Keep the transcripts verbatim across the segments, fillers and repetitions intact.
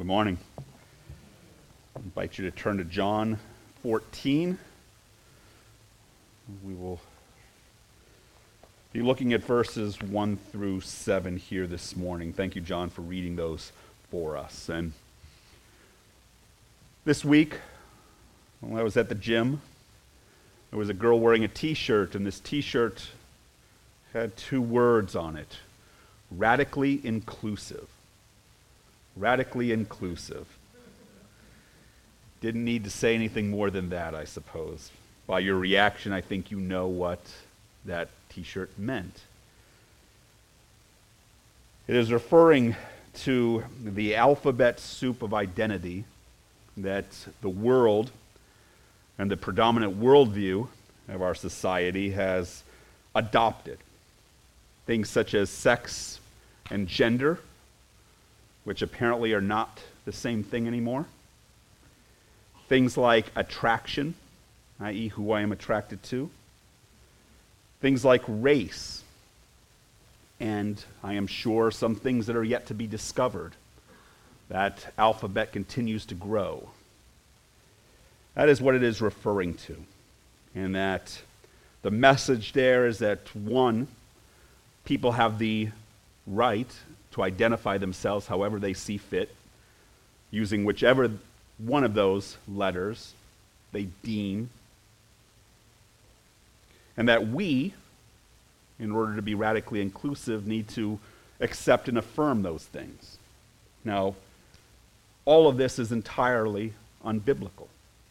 Good morning. I invite you to turn to John fourteen. We will be looking at verses one through seven here this morning. Thank you, John, for reading those for us. And this week, when I was at the gym, there was a girl wearing a t-shirt, and this t-shirt had two words on it: radically inclusive. Radically inclusive. Didn't need to say anything more than that, I suppose. By your reaction, I think you know what that t-shirt meant. It is referring to the alphabet soup of identity that the world and the predominant worldview of our society has adopted. Things such as sex and gender, which apparently are not the same thing anymore. Things like attraction, that is who I am attracted to. Things like race, and I am sure some things that are yet to be discovered. That alphabet continues to grow. That is what it is referring to. And that the message there is that, one, people have the right to identify themselves however they see fit, using whichever one of those letters they deem. And that we, in order to be radically inclusive, need to accept and affirm those things. Now, all of this is entirely unbiblical.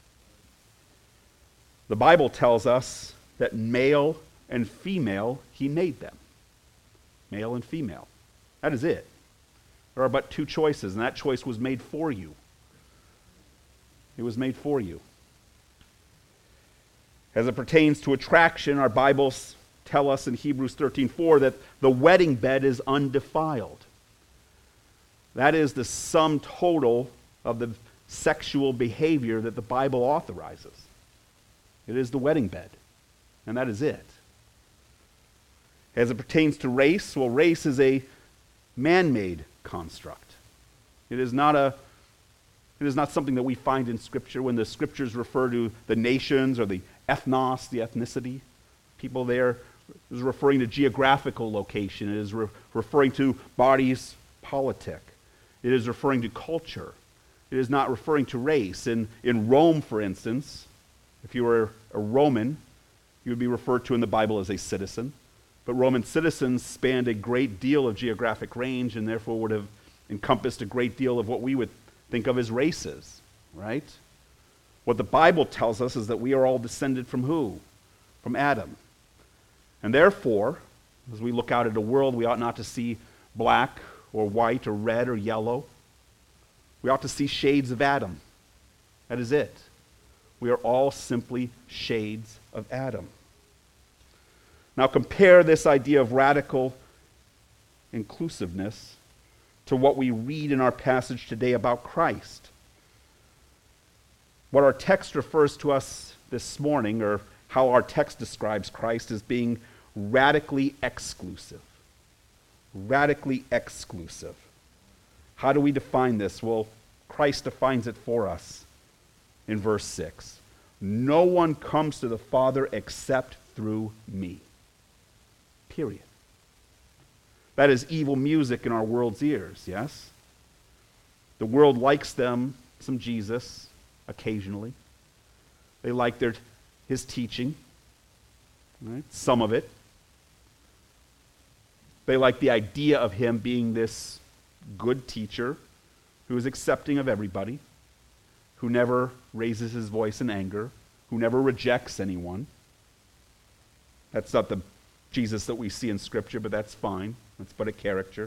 The Bible tells us that male and female, he made them. Male and female. That is it. There are but two choices, and that choice was made for you. It was made for you. As it pertains to attraction, our Bibles tell us in Hebrews thirteen four that the wedding bed is undefiled. That is the sum total of the sexual behavior that the Bible authorizes. It is the wedding bed, and that is it. As it pertains to race, well, race is a man-made construct. It is not a it is not something that we find in Scripture. When the Scriptures refer to the nations or the ethnos, the ethnicity, people there, is referring to geographical location. It is re- referring to bodies politic. It is referring to culture. It is not referring to race. In, in Rome, for instance, if you were a Roman, you would be referred to in the Bible as a citizen. But Roman citizens spanned a great deal of geographic range and therefore would have encompassed a great deal of what we would think of as races, right? What the Bible tells us is that we are all descended from who? From Adam. And therefore, as we look out at the world, we ought not to see black or white or red or yellow. We ought to see shades of Adam. That is it. We are all simply shades of Adam. Now compare this idea of radical inclusiveness to what we read in our passage today about Christ. What our text refers to us this morning, or how our text describes Christ, as being radically exclusive. Radically exclusive. How do we define this? Well, Christ defines it for us in verse six. No one comes to the Father except through me. Period. That is evil music in our world's ears, yes? The world likes them some Jesus occasionally. They like their his teaching, right? Some of it. They like the idea of him being this good teacher who is accepting of everybody, who never raises his voice in anger, who never rejects anyone. That's not the Jesus that we see in Scripture, but that's fine. That's but a character.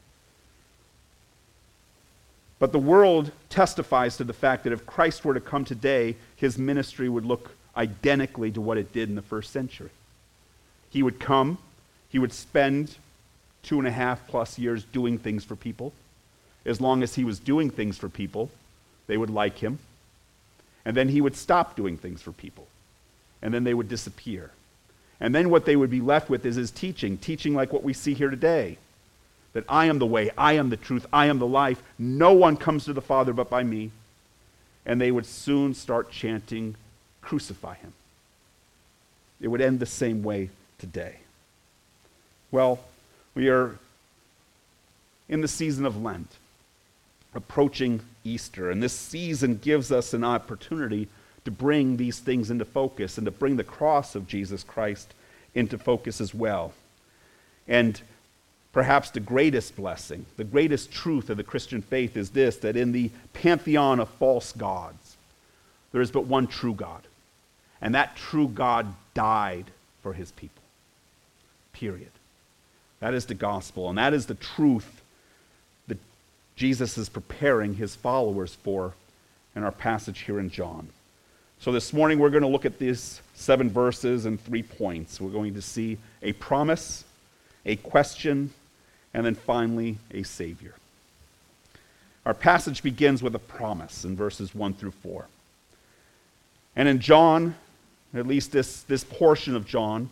But the world testifies to the fact that if Christ were to come today, his ministry would look identically to what it did in the first century. He would come, he would spend two and a half plus years doing things for people. As long as he was doing things for people, they would like him. And then he would stop doing things for people. And then they would disappear. And then what they would be left with is his teaching, teaching like what we see here today. that I am the way, I am the truth, I am the life. No one comes to the Father but by me. And they would soon start chanting, crucify him. It would end the same way today. Well, we are in the season of Lent, approaching Easter, and this season gives us an opportunity to bring these things into focus and to bring the cross of Jesus Christ into focus as well. And perhaps the greatest blessing, the greatest truth of the Christian faith is this, that in the pantheon of false gods, there is but one true God. And that true God died for his people. Period. That is the gospel, and that is the truth that Jesus is preparing his followers for in our passage here in John. So this morning we're going to look at these seven verses and three points. We're going to see a promise, a question, and then finally a Savior. Our passage begins with a promise in verses one through four. And in John, at least this, this portion of John,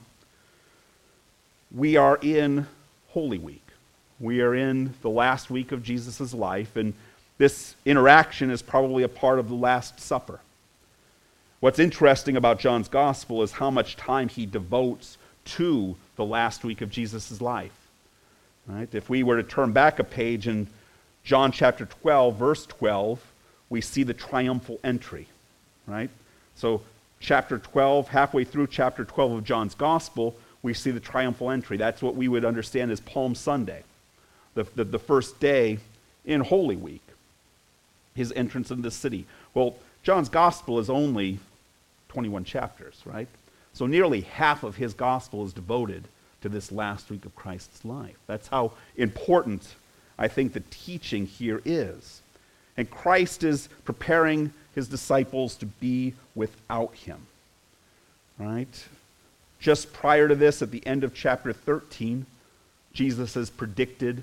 we are in Holy Week. We are in the last week of Jesus' life, and this interaction is probably a part of the Last Supper. What's interesting about John's gospel is how much time he devotes to the last week of Jesus' life. Right? If we were to turn back a page in John chapter twelve, verse twelve, we see the triumphal entry. Right? So chapter twelve, halfway through chapter twelve of John's gospel, we see the triumphal entry. That's what we would understand as Palm Sunday, the, the, the first day in Holy Week, his entrance into the city. Well, John's gospel is only twenty-one chapters, right? So nearly half of his gospel is devoted to this last week of Christ's life. That's how important I think the teaching here is. And Christ is preparing his disciples to be without him, right? Just prior to this, at the end of chapter thirteen, Jesus has predicted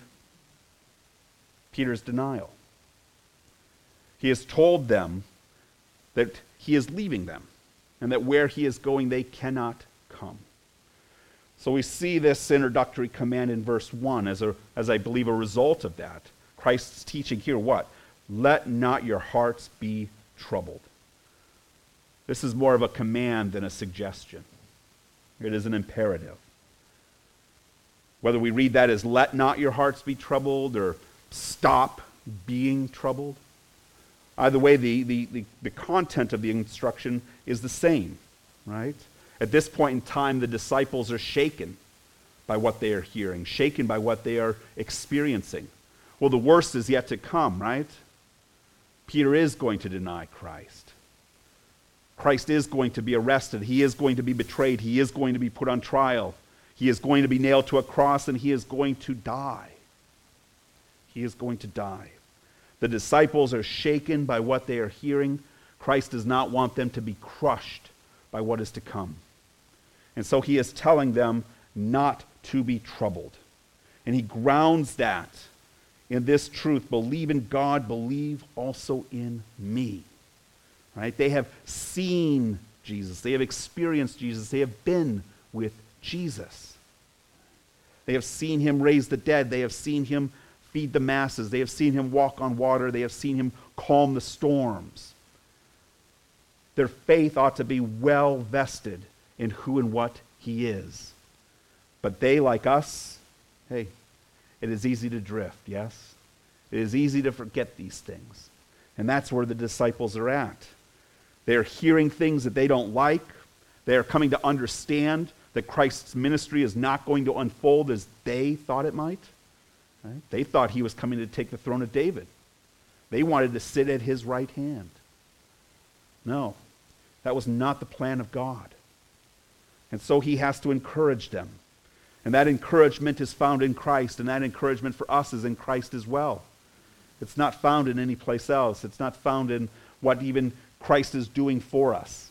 Peter's denial. He has told them that he is leaving them, and that where he is going, they cannot come. So we see this introductory command in verse one as, a, as I believe a result of that. Christ's teaching here, what? Let not your hearts be troubled. This is more of a command than a suggestion. It is an imperative. Whether we read that as let not your hearts be troubled or stop being troubled, either way, the, the, the, the content of the instruction is the same, right? At this point in time, the disciples are shaken by what they are hearing, shaken by what they are experiencing. Well, the worst is yet to come, right? Peter is going to deny Christ. Christ is going to be arrested. He is going to be betrayed. He is going to be put on trial. He is going to be nailed to a cross, and he is going to die. He is going to die. The disciples are shaken by what they are hearing. Christ does not want them to be crushed by what is to come. And so he is telling them not to be troubled. And he grounds that in this truth. Believe in God, believe also in me. Right? They have seen Jesus. They have experienced Jesus. They have been with Jesus. They have seen him raise the dead. They have seen him feed the masses. They have seen him walk on water. They have seen him calm the storms. Their faith ought to be well vested in who and what he is. But they, like us, hey, it is easy to drift, yes? It is easy to forget these things. And that's where the disciples are at. They are hearing things that they don't like. They are coming to understand that Christ's ministry is not going to unfold as they thought it might. Right? They thought he was coming to take the throne of David. They wanted to sit at his right hand. No, that was not the plan of God. And so he has to encourage them. And that encouragement is found in Christ, and that encouragement for us is in Christ as well. It's not found in any place else. It's not found in what even Christ is doing for us.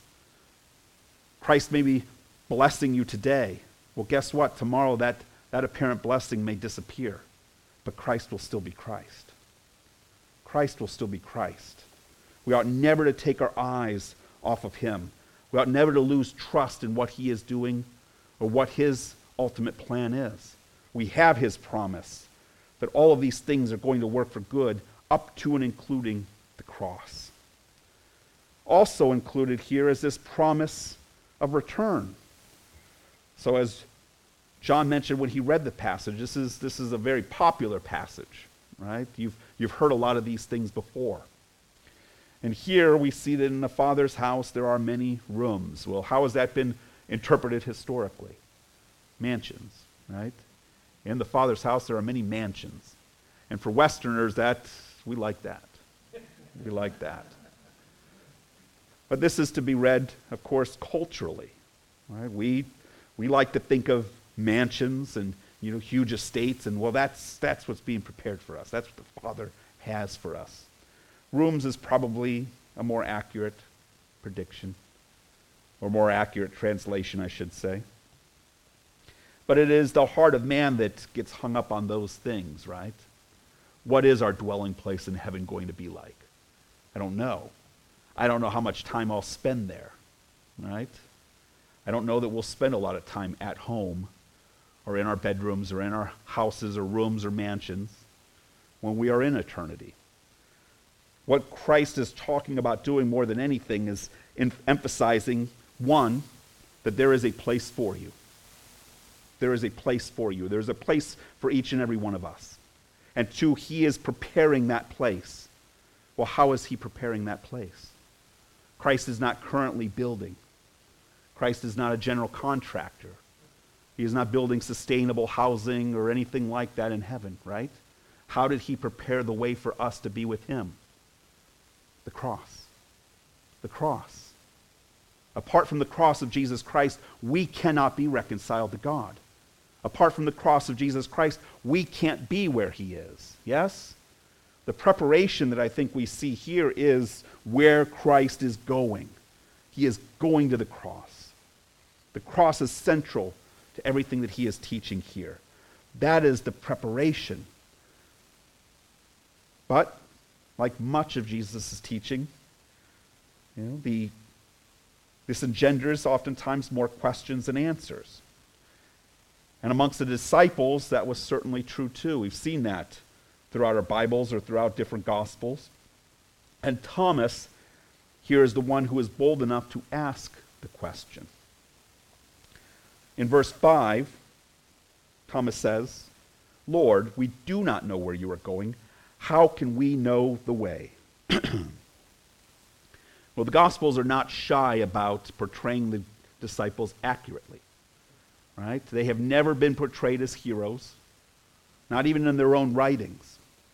Christ may be blessing you today. Well, guess what? Tomorrow that, that apparent blessing may disappear. But Christ will still be Christ. Christ will still be Christ. We ought never to take our eyes off of him. We ought never to lose trust in what he is doing or what his ultimate plan is. We have his promise that all of these things are going to work for good up to and including the cross. Also included here is this promise of return. So as John mentioned when he read the passage, this is, this is a very popular passage, right? You've, you've heard a lot of these things before. And here we see that in the Father's house there are many rooms. Well, how has that been interpreted historically? Mansions, right? In the Father's house there are many mansions. And for Westerners, that we like that. We like that. But this is to be read, of course, culturally. Right? We we like to think of mansions and you know huge estates, and well, that's that's what's being prepared for us. That's what the Father has for us. Rooms is probably a more accurate prediction, or more accurate translation, I should say. But it is the heart of man that gets hung up on those things, right? What is our dwelling place in heaven going to be like? I don't know. I don't know how much time I'll spend there, right? I don't know that we'll spend a lot of time at home or in our bedrooms or in our houses or rooms or mansions when we are in eternity. What Christ is talking about doing more than anything is in emphasizing, one, that there is a place for you. There is a place for you. There's a place for each and every one of us. And two, he is preparing that place. Well, how is he preparing that place? Christ is not currently building. Christ is not a general contractor. He is not building sustainable housing or anything like that in heaven, right? How did he prepare the way for us to be with him? The cross. The cross. Apart from the cross of Jesus Christ, we cannot be reconciled to God. Apart from the cross of Jesus Christ, we can't be where he is. Yes? The preparation that I think we see here is where Christ is going. He is going to the cross. The cross is central to everything that he is teaching here. That is the preparation. But, like much of Jesus' teaching, you know, the, this engenders oftentimes more questions than answers. And amongst the disciples, that was certainly true too. We've seen that throughout our Bibles or throughout different Gospels. And Thomas here is the one who is bold enough to ask the question. In verse five, Thomas says, "Lord, we do not know where you are going. How can we know the way?" Well, the Gospels are not shy about portraying the disciples accurately. Right? They have never been portrayed as heroes, not even in their own writings.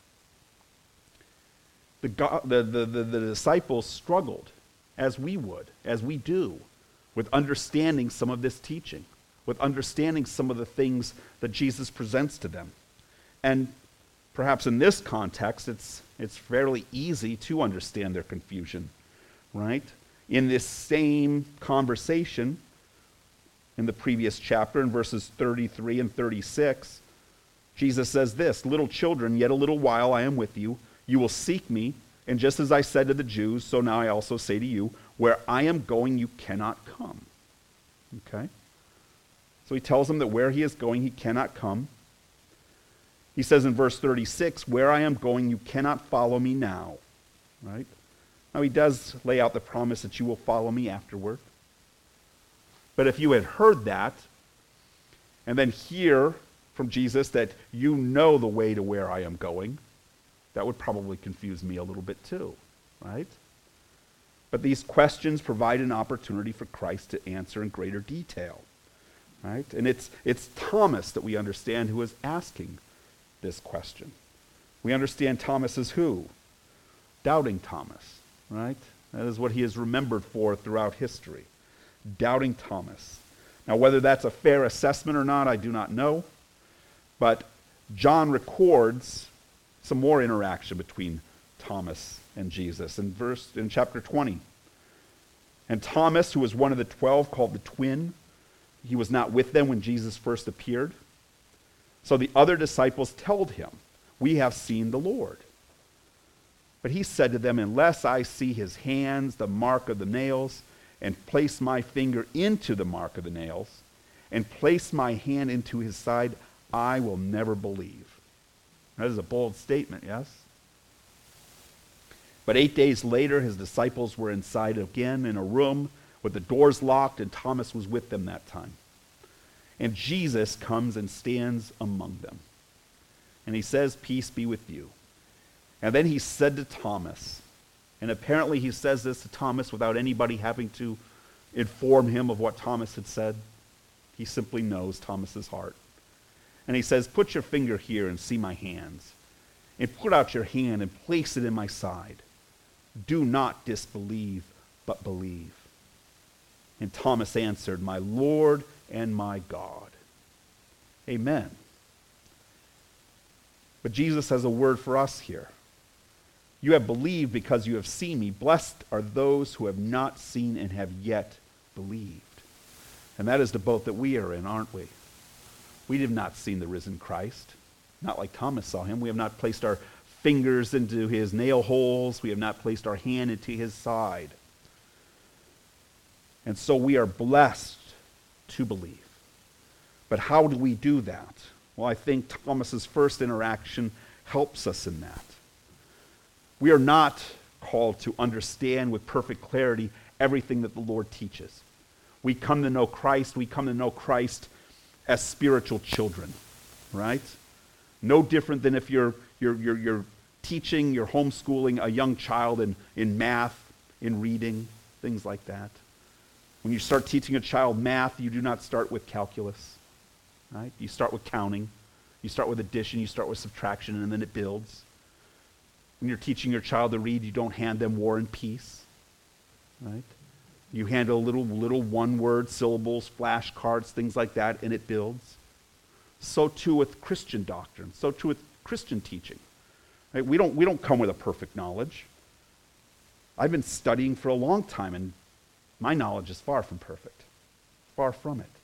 The, the, the, the, the disciples struggled, as we would, as we do, with understanding some of this teaching, with understanding some of the things that Jesus presents to them. And perhaps in this context, it's, it's fairly easy to understand their confusion, right? In this same conversation, in the previous chapter, in verses thirty-three and thirty-six, Jesus says this, "Little children, yet a little while I am with you. You will seek me, and just as I said to the Jews, so now I also say to you, where I am going, you cannot come." Okay? So he tells them that where he is going, he cannot come. He says in verse thirty-six, "Where I am going, you cannot follow me now." Right? Now he does lay out the promise that you will follow me afterward. But if you had heard that, and then hear from Jesus that you know the way to where I am going, that would probably confuse me a little bit too, right? But these questions provide an opportunity for Christ to answer in greater detail, right? And it's, it's Thomas that we understand who is asking this question. We understand Thomas as who? Doubting Thomas, right? That is what he is remembered for throughout history. Doubting Thomas. Now, whether that's a fair assessment or not, I do not know. But John records some more interaction between Thomas and Jesus in verse in chapter twenty. "And Thomas, who was one of the twelve, called the twin, he was not with them when Jesus first appeared. So the other disciples told him, 'We have seen the Lord.' But he said to them, 'Unless I see his hands, the mark of the nails, and place my finger into the mark of the nails, and place my hand into his side, I will never believe.'" That is a bold statement, yes? But eight days later, his disciples were inside again in a room with the doors locked, and Thomas was with them that time. And Jesus comes and stands among them. And he says, "Peace be with you." And then he said to Thomas, and apparently he says this to Thomas without anybody having to inform him of what Thomas had said. He simply knows Thomas's heart. And he says, "Put your finger here and see my hands. And put out your hand and place it in my side. Do not disbelieve, but believe." And Thomas answered, "My Lord and my God." Amen. But Jesus has a word for us here. "You have believed because you have seen me. Blessed are those who have not seen and have yet believed." And that is the boat that we are in, aren't we? We have not seen the risen Christ. Not like Thomas saw him. We have not placed our fingers into his nail holes. We have not placed our hand into his side. And so we are blessed to believe. But how do we do that? Well, I think Thomas's first interaction helps us in that. We are not called to understand with perfect clarity everything that the Lord teaches. We come to know Christ. We come to know Christ as spiritual children, right? No different than if you're you're you're, you're teaching, you're homeschooling a young child in, in math, in reading, things like that. When you start teaching a child math, you do not start with calculus, right? You start with counting. You start with addition. You start with subtraction, and then it builds. When you're teaching your child to read, you don't hand them War and Peace, right? You hand a little, little one-word syllables, flashcards, things like that, and it builds. So too with Christian doctrine. So too with Christian teaching. Right? We don't, we don't come with a perfect knowledge. I've been studying for a long time, and my knowledge is far from perfect. Far from it.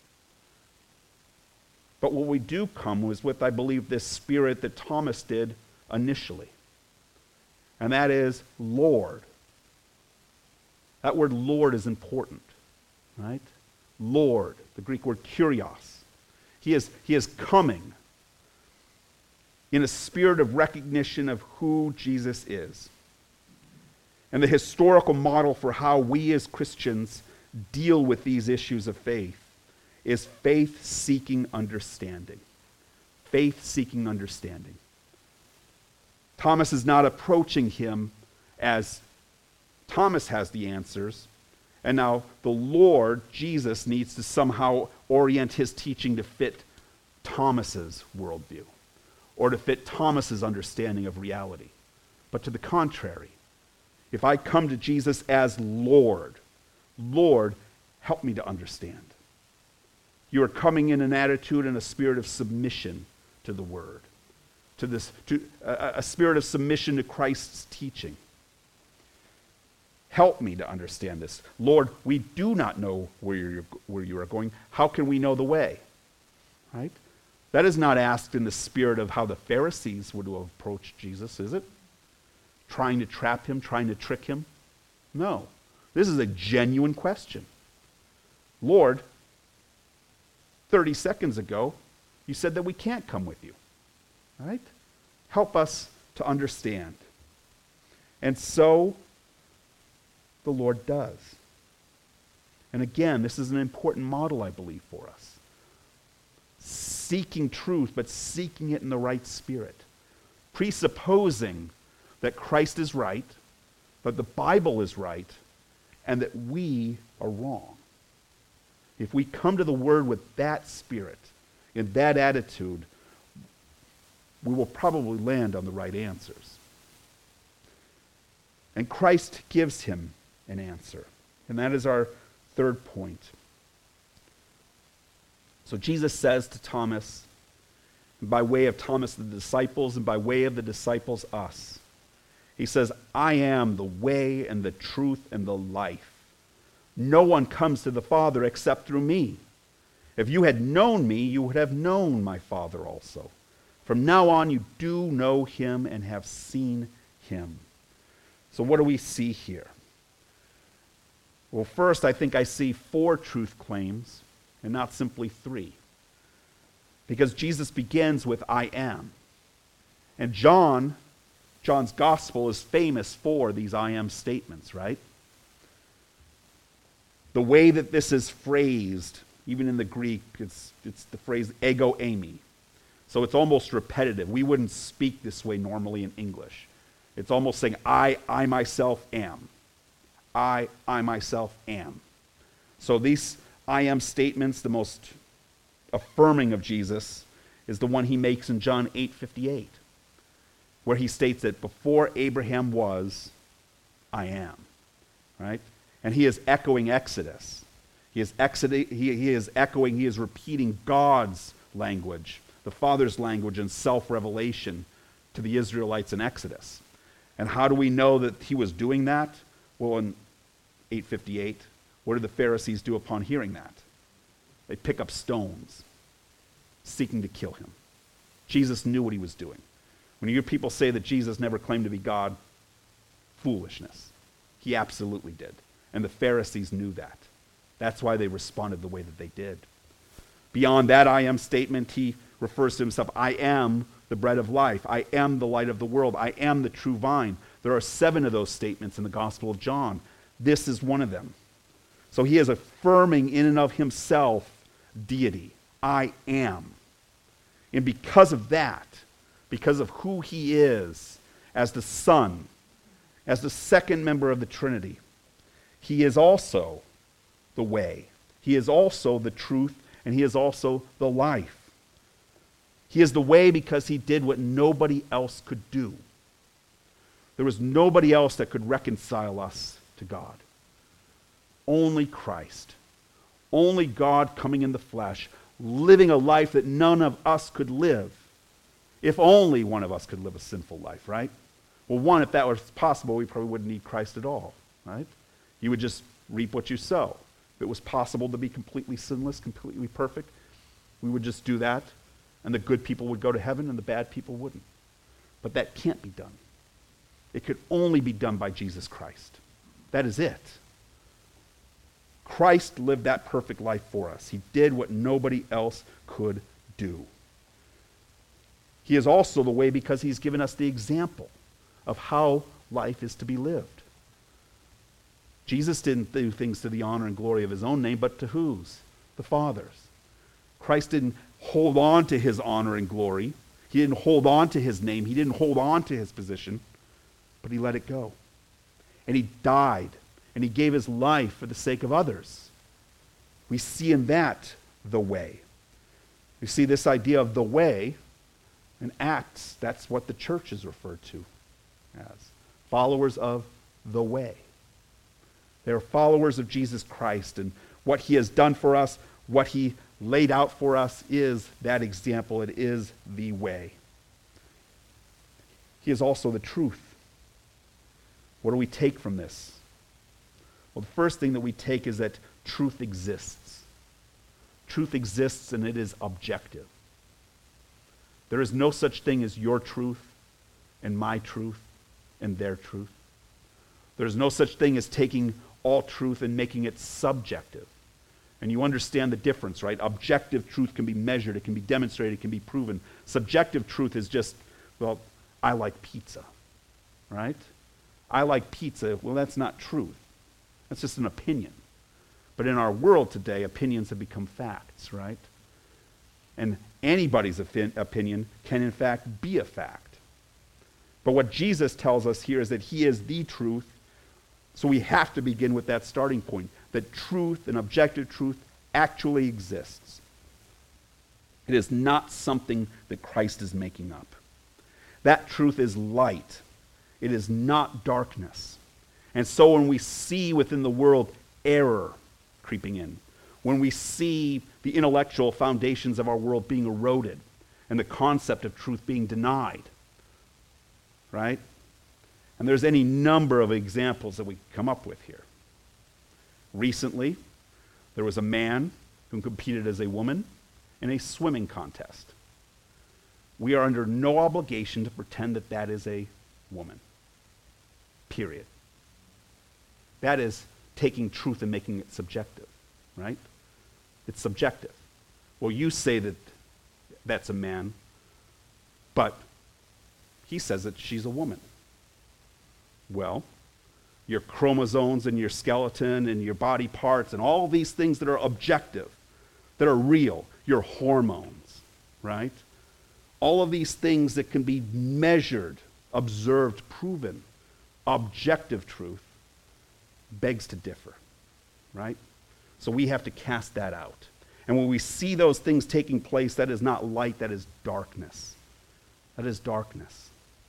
But what we do come was with, I believe, this spirit that Thomas did initially. And that is Lord. That word Lord is important, right? Lord, the Greek word kurios. He is, he is coming in a spirit of recognition of who Jesus is. And the historical model for how we as Christians deal with these issues of faith is faith-seeking understanding. Faith-seeking understanding. Thomas is not approaching him as Thomas has the answers, and now the Lord, Jesus, needs to somehow orient his teaching to fit Thomas's worldview, or to fit Thomas's understanding of reality. But to the contrary, if I come to Jesus as Lord, Lord, help me to understand. You are coming in an attitude and a spirit of submission to the Word, to this, to a, a spirit of submission to Christ's teaching. Help me to understand this. Lord, we do not know where you're, where you are going. How can we know the way? Right? That is not asked in the spirit of how the Pharisees would have approached Jesus, is it? Trying to trap him, trying to trick him? No. This is a genuine question. Lord, thirty seconds ago, you said that we can't come with you. Right? Help us to understand. And so, the Lord does. And again, this is an important model, I believe, for us. Seeking truth, but seeking it in the right spirit. Presupposing that Christ is right, that the Bible is right, and that we are wrong. If we come to the Word with that spirit, in that attitude, we will probably land on the right answers. And Christ gives him an answer. And that is our third point. So Jesus says to Thomas, by way of Thomas the disciples, and by way of the disciples us, he says, I am the way and the truth and the life. No one comes to the Father except through me. If you had known me, you would have known my Father also. From now on, you do know him and have seen him. So what do we see here? Well, first, I think I see four truth claims and not simply three. Because Jesus begins with I am. And John, John's gospel is famous for these I am statements, right? The way that this is phrased, even in the Greek, it's, it's the phrase ego eimi. So it's almost repetitive. We wouldn't speak this way normally in English. It's almost saying, I, I myself am. I, I myself am. So these I am statements, the most affirming of Jesus, is the one he makes in John eight fifty-eight, where he states that before Abraham was, I am. Right? And he is echoing Exodus. He is, exodi- he, he is echoing, he is repeating God's language, the Father's language and self-revelation to the Israelites in Exodus. And how do we know that he was doing that? Well, in eight fifty-eight, what did the Pharisees do upon hearing that? They pick up stones, seeking to kill him. Jesus knew what he was doing. When you hear people say that Jesus never claimed to be God, foolishness. He absolutely did. And the Pharisees knew that. That's why they responded the way that they did. Beyond that I am statement, he refers to himself, I am the bread of life. I am the light of the world. I am the true vine. There are seven of those statements in the Gospel of John. This is one of them. So he is affirming in and of himself deity. I am. And because of that, because of who he is as the Son, as the second member of the Trinity, he is also the way. He is also the truth, and he is also the life. He is the way because he did what nobody else could do. There was nobody else that could reconcile us to God. Only Christ. Only God coming in the flesh, living a life that none of us could live. If only one of us could live a sinful life, right? Well, one, if that was possible, we probably wouldn't need Christ at all, right? You would just reap what you sow. If it was possible to be completely sinless, completely perfect, we would just do that, and the good people would go to heaven and the bad people wouldn't. But that can't be done. It could only be done by Jesus Christ. That is it. Christ lived that perfect life for us. He did what nobody else could do. He is also the way because he's given us the example of how life is to be lived. Jesus didn't do things to the honor and glory of his own name, but to whose? The Father's. Christ didn't hold on to his honor and glory. He didn't hold on to his name. He didn't hold on to his position, but he let it go. And he died, and he gave his life for the sake of others. We see in that the way. We see this idea of the way in Acts. That's what the church is referred to as. Followers of the way. They are followers of Jesus Christ, and what he has done for us, what he laid out for us is that example. It is the way. He is also the truth. What do we take from this? Well, the first thing that we take is that truth exists. Truth exists and it is objective. There is no such thing as your truth and my truth and their truth. There is no such thing as taking all truth and making it subjective. And you understand the difference, right? Objective truth can be measured, it can be demonstrated, it can be proven. Subjective truth is just, well, I like pizza, right? I like pizza. Well, that's not truth. That's just an opinion. But in our world today, opinions have become facts, right? And anybody's opinion can in fact be a fact. But what Jesus tells us here is that he is the truth. So we have to begin with that starting point, that truth and objective truth actually exists. It is not something that Christ is making up. That truth is light. It is not darkness. And so when we see within the world error creeping in, when we see the intellectual foundations of our world being eroded and the concept of truth being denied, right? And there's any number of examples that we come up with here. Recently, there was a man who competed as a woman in a swimming contest. We are under no obligation to pretend that that is a woman. Period. That is taking truth and making it subjective, right? It's subjective. Well, you say that that's a man, but He says that she's a woman. Well, your chromosomes and your skeleton and your body parts and all these things that are objective, that are real, your hormones, right? All of these things that can be measured, observed, proven, objective truth, begs to differ, right? So we have to cast that out. And when we see those things taking place, that is not light, that is darkness. That is darkness.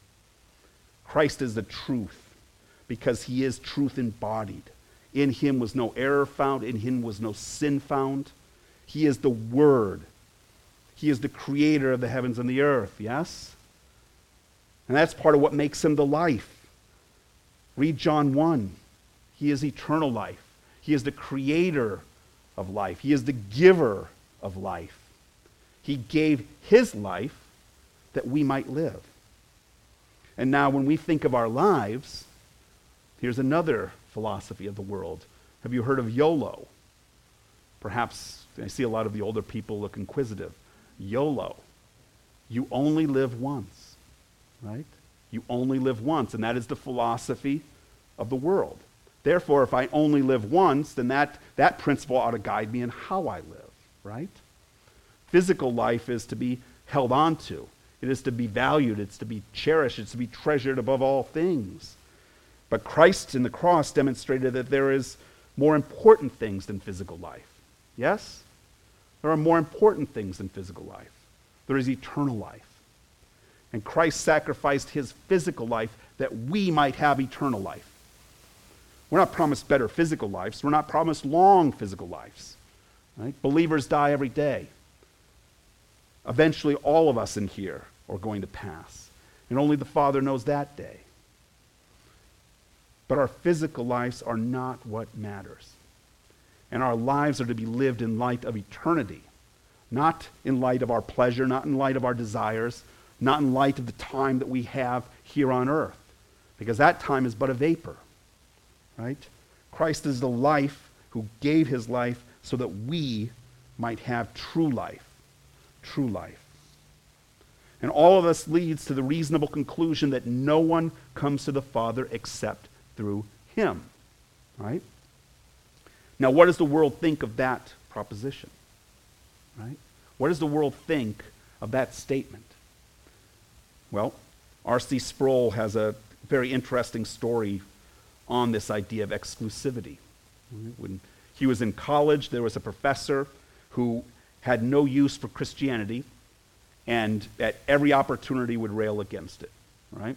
Christ is the truth, because he is truth embodied. In him was no error found, in him was no sin found. He is the Word. He is the creator of the heavens and the earth, yes? And that's part of what makes him the life. Read John one. He is eternal life. He is the creator of life. He is the giver of life. He gave his life that we might live. And now when we think of our lives, here's another philosophy of the world. Have you heard of YOLO? Perhaps I see a lot of the older people look inquisitive. YOLO. You only live once, right? You only live once, and that is the philosophy of the world. Therefore, if I only live once, then that, that principle ought to guide me in how I live, right? Physical life is to be held on to. It is to be valued. It's to be cherished. It's to be treasured above all things. But Christ in the cross demonstrated that there is more important things than physical life. Yes? There are more important things than physical life. There is eternal life. And Christ sacrificed his physical life that we might have eternal life. We're not promised better physical lives. We're not promised long physical lives. Right? Believers die every day. Eventually, all of us in here are going to pass. And only the Father knows that day. But our physical lives are not what matters. And our lives are to be lived in light of eternity, not in light of our pleasure, not in light of our desires, not in light of the time that we have here on earth, because that time is but a vapor, right? Christ is the life who gave his life so that we might have true life, true life. And all of this leads to the reasonable conclusion that no one comes to the Father except through him, right? Now, what does the world think of that proposition, right? What does the world think of that statement? Well, R C Sproul has a very interesting story on this idea of exclusivity. When he was in college, there was a professor who had no use for Christianity and at every opportunity would rail against it, right?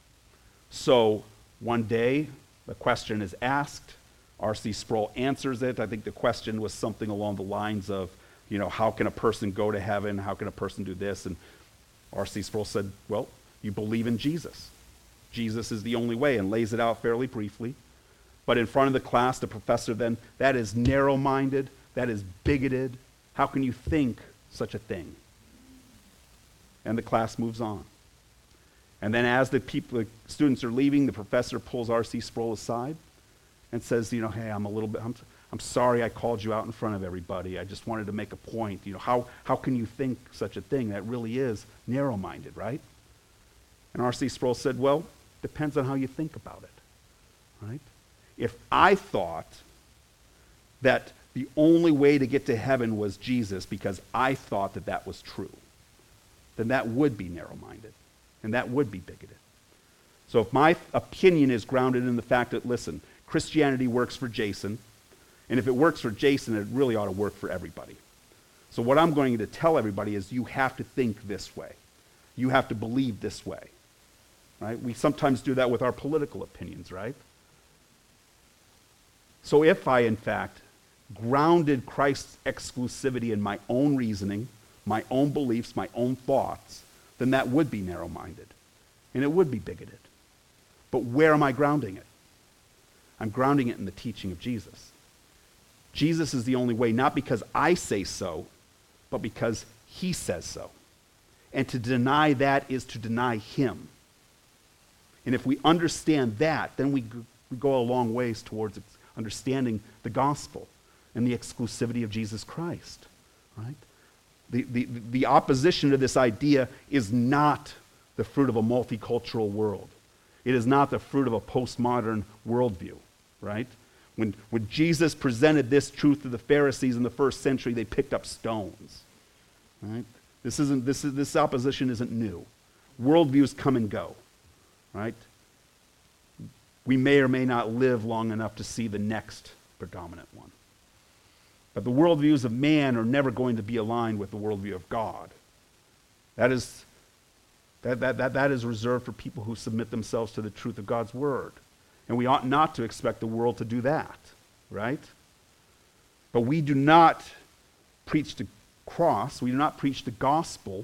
So one day, the question is asked. R C Sproul answers it. I think the question was something along the lines of, you know, how can a person go to heaven? How can a person do this? And R C Sproul said, well, you believe in Jesus. Jesus is the only way, and lays it out fairly briefly. But in front of the class, the professor then, that is narrow-minded, that is bigoted. How can you think such a thing? And the class moves on. And then as the people, the students are leaving, the professor pulls R C Sproul aside and says, you know, hey, I'm a little bit, I'm, I'm sorry I called you out in front of everybody. I just wanted to make a point. You know, how, how can you think such a thing? That really is narrow-minded, right? And R C Sproul said, well, depends on how you think about it, right? If I thought that the only way to get to heaven was Jesus because I thought that that was true, then that would be narrow-minded, and that would be bigoted. So if my opinion is grounded in the fact that, listen, Christianity works for Jason, and if it works for Jason, it really ought to work for everybody. So what I'm going to tell everybody is you have to think this way. You have to believe this way, right? We sometimes do that with our political opinions, right? So if I, in fact, grounded Christ's exclusivity in my own reasoning, my own beliefs, my own thoughts, then that would be narrow-minded, and it would be bigoted. But where am I grounding it? I'm grounding it in the teaching of Jesus. Jesus is the only way, not because I say so, but because he says so. And to deny that is to deny him. And if we understand that, then we, we go a long ways towards understanding the gospel and the exclusivity of Jesus Christ, right? The, the, the opposition to this idea is not the fruit of a multicultural world. It is not the fruit of a postmodern worldview, right? When, when Jesus presented this truth to the Pharisees in the first century, they picked up stones, right? This isn't, this is, this opposition isn't new. Worldviews come and go, right? We may or may not live long enough to see the next predominant one. But the worldviews of man are never going to be aligned with the worldview of God. That is, that, that, that, that is reserved for people who submit themselves to the truth of God's word. And we ought not to expect the world to do that, right? But we do not preach the cross, we do not preach the gospel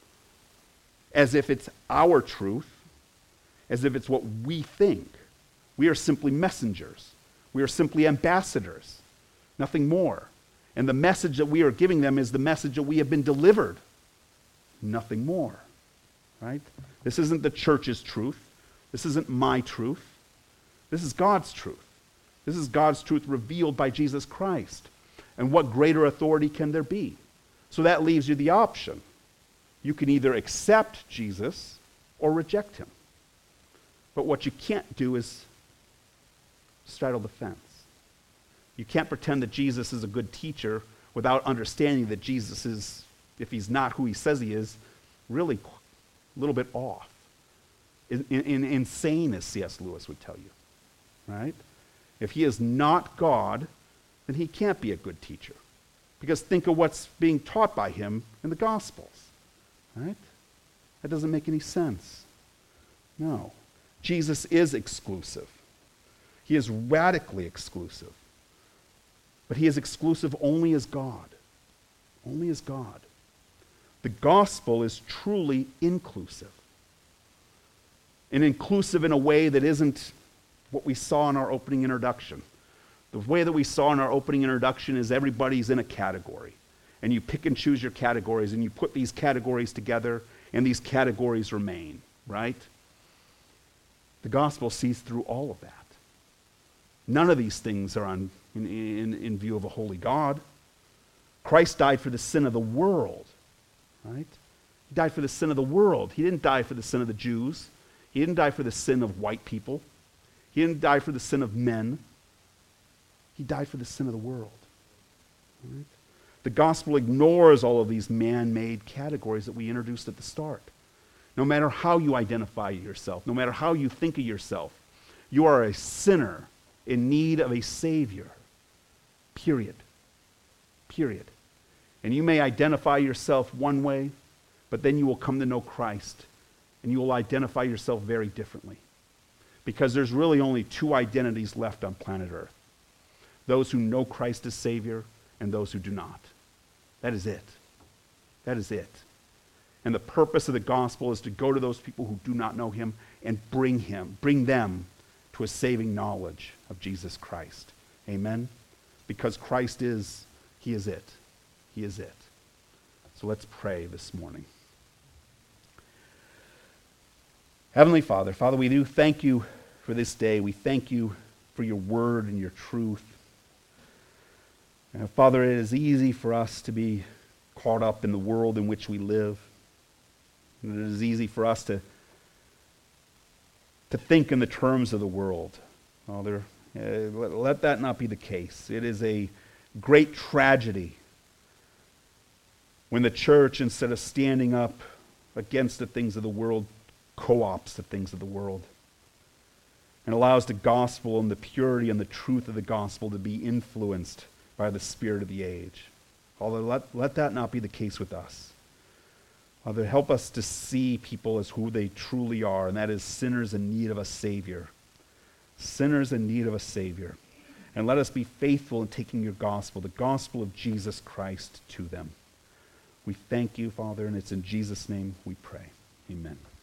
as if it's our truth, as if it's what we think. We are simply messengers. We are simply ambassadors, nothing more. And the message that we are giving them is the message that we have been delivered, nothing more, right? This isn't the church's truth. This isn't my truth. This is God's truth. This is God's truth revealed by Jesus Christ. And what greater authority can there be? So that leaves you the option. You can either accept Jesus or reject him. But what you can't do is straddle the fence. You can't pretend that Jesus is a good teacher without understanding that Jesus is, if he's not who he says he is, really a little bit off. In, in, insane, as C S Lewis would tell you. Right? If he is not God, then he can't be a good teacher. Because think of what's being taught by him in the Gospels. Right? That doesn't make any sense. No. Jesus is exclusive. He is radically exclusive. But he is exclusive only as God. Only as God. The gospel is truly inclusive. And inclusive in a way that isn't what we saw in our opening introduction. The way that we saw in our opening introduction is everybody's in a category. And you pick and choose your categories, and you put these categories together, and these categories remain, right? The gospel sees through all of that. None of these things are on, in, in, in view of a holy God. Christ died for the sin of the world, right? He died for the sin of the world. He didn't die for the sin of the Jews. He didn't die for the sin of white people. He didn't die for the sin of men. He died for the sin of the world. Right? The gospel ignores all of these man-made categories that we introduced at the start. No matter how you identify yourself, no matter how you think of yourself, you are a sinner in need of a Savior. Period. Period. And you may identify yourself one way, but then you will come to know Christ, and you will identify yourself very differently. Because there's really only two identities left on planet Earth. Those who know Christ as Savior and those who do not. That is it. That is it. And the purpose of the gospel is to go to those people who do not know him and bring him, bring them to a saving knowledge of Jesus Christ. Amen? Because Christ is, he is it. He is it. So let's pray this morning. Heavenly Father, Father, we do thank you for this day. We thank you for your word and your truth. And Father, it is easy for us to be caught up in the world in which we live. And it is easy for us to, to think in the terms of the world. Father, uh, let, let that not be the case. It is a great tragedy when the church, instead of standing up against the things of the world, co-ops the things of the world and allows the gospel and the purity and the truth of the gospel to be influenced by the spirit of the age. Although let, let that not be the case with us. Father, help us to see people as who they truly are, and that is sinners in need of a Savior. Sinners in need of a Savior. And let us be faithful in taking your gospel, the gospel of Jesus Christ, to them. We thank you, Father, and it's in Jesus' name we pray. Amen.